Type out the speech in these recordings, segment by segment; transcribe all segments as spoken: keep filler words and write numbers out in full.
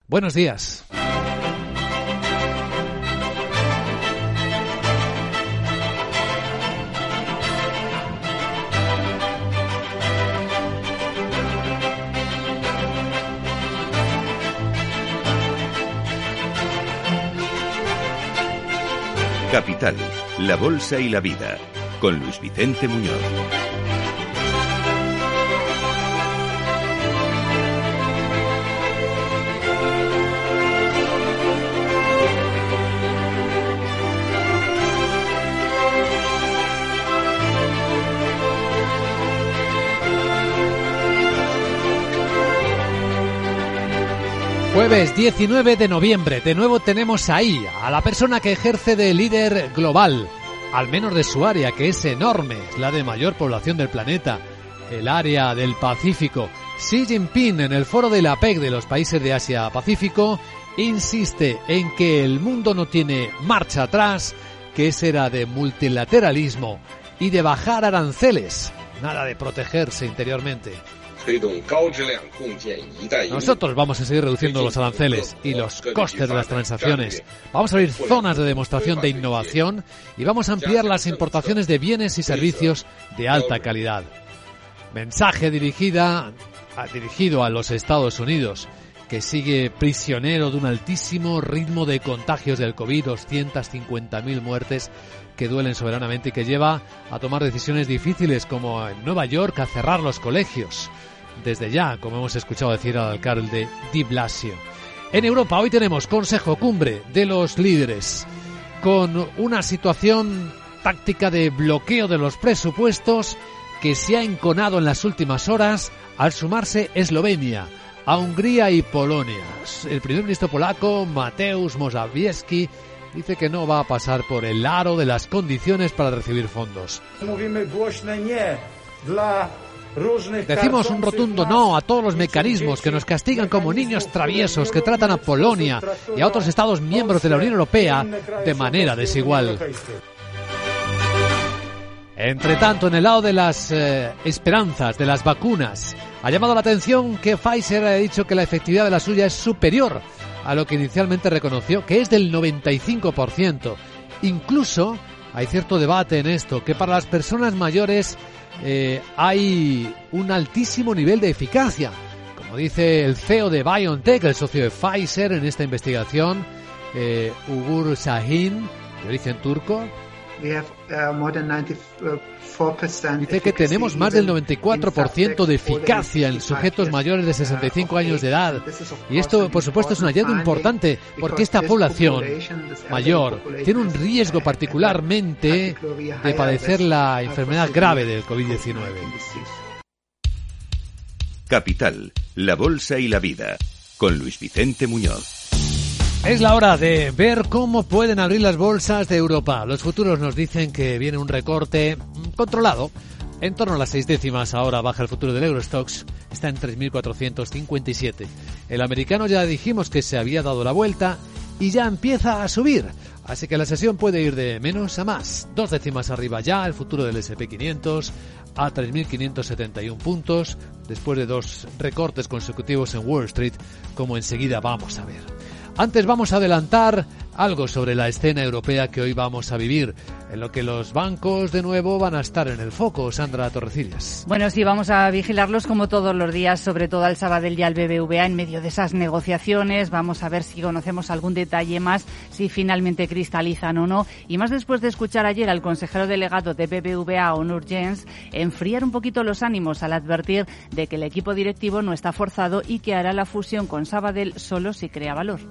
Buenos días. Capital, la bolsa y la vida, con Luis Vicente Muñoz. Jueves diecinueve de noviembre, de nuevo tenemos ahí a la persona que ejerce de líder global, al menos de su área, que es enorme, es la de mayor población del planeta, el área del Pacífico. Xi Jinping, en el foro de la P E C de los países de Asia-Pacífico, insiste en que el mundo no tiene marcha atrás, que es era de multilateralismo y de bajar aranceles, nada de protegerse interiormente. Nosotros vamos a seguir reduciendo los aranceles y los costes de las transacciones. Vamos a abrir zonas de demostración de innovación y vamos a ampliar las importaciones de bienes y servicios de alta calidad. Mensaje dirigida, dirigido a los Estados Unidos, que sigue prisionero de un altísimo ritmo de contagios del COVID, doscientas cincuenta mil muertes que duelen soberanamente y que lleva a tomar decisiones difíciles, como en Nueva York a cerrar los colegios. Desde ya, como hemos escuchado decir al alcalde de Blasio. En Europa hoy tenemos Consejo Cumbre de los líderes, con una situación táctica de bloqueo de los presupuestos que se ha enconado en las últimas horas al sumarse Eslovenia a Hungría y Polonia. El primer ministro polaco, Mateusz Morawiecki, dice que no va a pasar por el aro de las condiciones para recibir fondos. Decimos un rotundo no a todos los mecanismos que nos castigan como niños traviesos, que tratan a Polonia y a otros Estados miembros de la Unión Europea de manera desigual. Entre tanto, en el lado de las eh, esperanzas, de las vacunas, ha llamado la atención que Pfizer ha dicho que la efectividad de la suya es superior a lo que inicialmente reconoció, que es del noventa y cinco por ciento. Incluso hay cierto debate en esto, que para las personas mayores eh, hay un altísimo nivel de eficacia. Como dice el C E O de BioNTech, el socio de Pfizer en esta investigación, eh, Ugur Sahin, de origen turco, dice que tenemos más del noventa y cuatro por ciento de eficacia en sujetos mayores de sesenta y cinco años de edad. Y esto, por supuesto, es un hallazgo importante porque esta población mayor tiene un riesgo particularmente de padecer la enfermedad grave del COVID diecinueve. Capital, la bolsa y la vida, con Luis Vicente Muñoz. Es la hora de ver cómo pueden abrir las bolsas de Europa. Los futuros nos dicen que viene un recorte controlado. En torno a las seis décimas ahora baja el futuro del Eurostoxx. Está en tres mil cuatrocientos cincuenta y siete. El americano ya dijimos que se había dado la vuelta y ya empieza a subir. Así que la sesión puede ir de menos a más. Dos décimas arriba ya el futuro del ese and pe quinientos a tres mil quinientos setenta y uno puntos. Después de dos recortes consecutivos en Wall Street, como enseguida vamos a ver. Antes vamos a adelantar algo sobre la escena europea que hoy vamos a vivir, en lo que los bancos de nuevo van a estar en el foco. Sandra Torrecillas. Bueno, sí, vamos a vigilarlos como todos los días, sobre todo al Sabadell y al B B V A en medio de esas negociaciones. Vamos a ver si conocemos algún detalle más, si finalmente cristalizan o no. Y más después de escuchar ayer al consejero delegado de B B V A, Onur Jens, enfriar un poquito los ánimos al advertir de que el equipo directivo no está forzado y que hará la fusión con Sabadell solo si crea valor.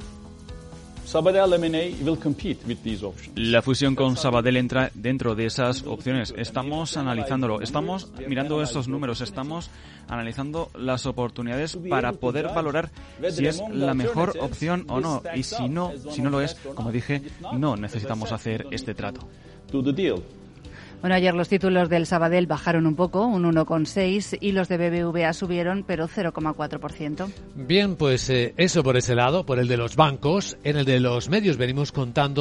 La fusión con Sabadell entra dentro de esas opciones. Estamos analizándolo, estamos mirando esos números, estamos analizando las oportunidades para poder valorar si es la mejor opción o no. Y si no, si no lo es, como dije, no necesitamos hacer este trato. Bueno, ayer los títulos del Sabadell bajaron un poco, un uno coma seis, y los de B B V A subieron, pero cero coma cuatro por ciento. Bien, pues eh, eso por ese lado, por el de los bancos. En el de los medios venimos contando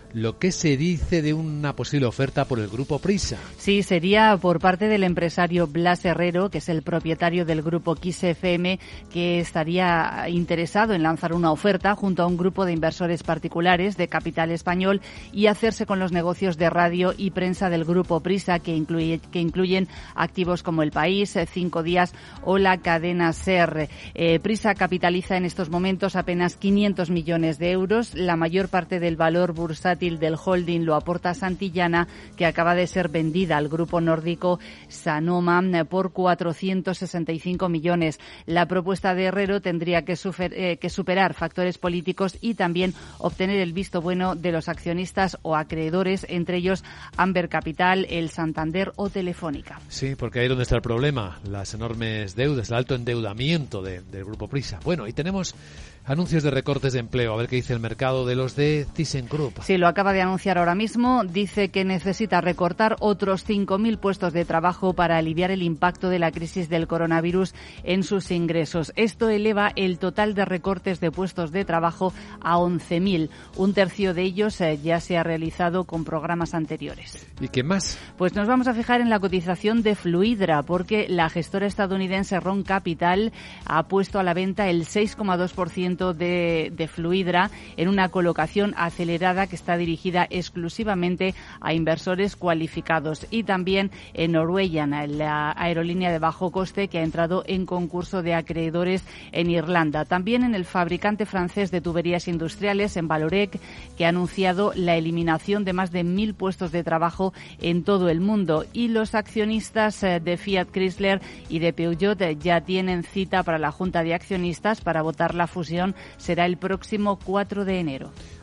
lo que se dice de una posible oferta por el grupo Prisa. Sí, sería por parte del empresario Blas Herrero, que es el propietario del grupo Kiss F M, que estaría interesado en lanzar una oferta junto a un grupo de inversores particulares de capital español y hacerse con los negocios de radio y prensa del grupo Prisa, que incluye, que incluyen activos como El País, Cinco Días o la cadena SER. Eh, Prisa capitaliza en estos momentos apenas quinientos millones de euros. La mayor parte del valor bursátil del holding lo aporta Santillana, que acaba de ser vendida al grupo nórdico Sanoma por cuatrocientos sesenta y cinco millones. La propuesta de Herrero tendría que, sufer, eh, que superar factores políticos y también obtener el visto bueno de los accionistas o acreedores, entre ellos Amber Capital, el Santander o Telefónica. Sí, porque ahí es donde está el problema, las enormes deudas, el alto endeudamiento de, del grupo Prisa. Bueno, y tenemos anuncios de recortes de empleo. A ver qué dice el mercado de los de ThyssenKrupp. Sí, lo acaba de anunciar ahora mismo. Dice que necesita recortar otros cinco mil puestos de trabajo para aliviar el impacto de la crisis del coronavirus en sus ingresos. Esto eleva el total de recortes de puestos de trabajo a once mil. Un tercio de ellos eh, ya se ha realizado con programas anteriores. ¿Y qué más? Pues nos vamos a fijar en la cotización de Fluidra, porque la gestora estadounidense Ron Capital ha puesto a la venta el seis coma dos por ciento de, de Fluidra en una colocación acelerada que está dirigida exclusivamente a inversores cualificados, y también en Norwegian, la aerolínea de bajo coste que ha entrado en concurso de acreedores en Irlanda. También en el fabricante francés de tuberías industriales, en Valorec, que ha anunciado la eliminación de más de mil puestos de trabajo en todo el mundo, y los accionistas de Fiat Chrysler y de Peugeot ya tienen cita para la Junta de Accionistas para votar la fusión. Será el próximo cuatro de enero.